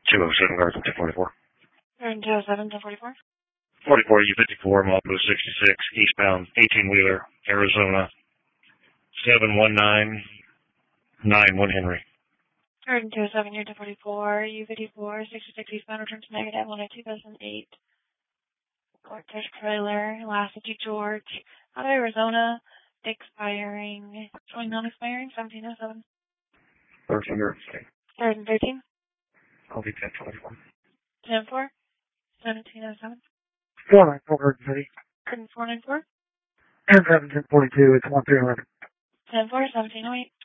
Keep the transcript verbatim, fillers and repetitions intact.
two oh seven Garden two forty-four. Garden two oh seven, ten forty-four. forty-four U fifty-four, Malibu sixty-six, eastbound, eighteen-wheeler, Arizona, seven one nine nine one Henry. Garden two oh seven, year ten forty-four, U fifty-four, sixty-six eastbound, return to negative, one oh two thousand eight. Cortez trailer, Lassity George, out of Arizona, expiring, showing non-expiring, seventeen oh seven. thirteen or Garden thirteen. I'll be ten twenty-four. ten four, seventeen oh seven. four nine four Garden City. Garden four ninety-four. ten seven, ten forty-two, it's one three eleven. ten four, seventeen oh eight.